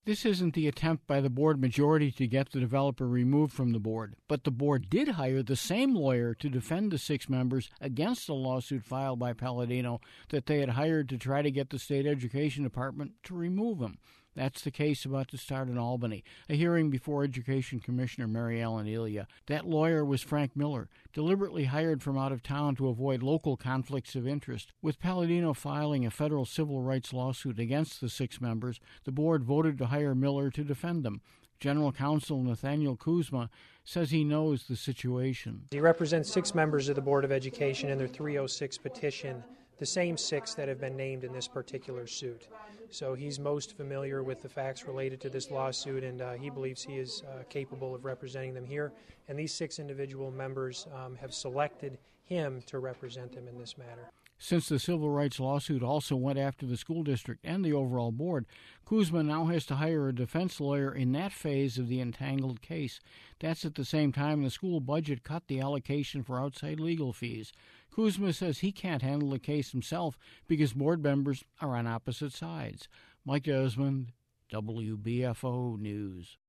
This isn't the attempt by the board majority to get the developer removed from the board, but the board did hire the same lawyer to defend the 6 members against a lawsuit filed by Palladino that they had hired to try to get the state education department to remove him. That's the case about to start in Albany, a hearing before Education Commissioner Mary Ellen Elia. That lawyer was Frank Miller, deliberately hired from out of town to avoid local conflicts of interest. With Palladino filing a federal civil rights lawsuit against the 6 members, the board voted to hire Miller to defend them. General Counsel Nathaniel Kuzma says he knows the situation. He represents 6 members of the Board of Education in their 306 petition, the same 6 that have been named in this particular suit. So he's most familiar with the facts related to this lawsuit, and he believes he is capable of representing them here. And these 6 individual members have selected him to represent them in this matter. Since the civil rights lawsuit also went after the school district and the overall board, Kuzma now has to hire a defense lawyer in that phase of the entangled case. That's at the same time the school budget cut the allocation for outside legal fees. Kuzma says he can't handle the case himself because board members are on opposite sides. Mike Desmond, WBFO News.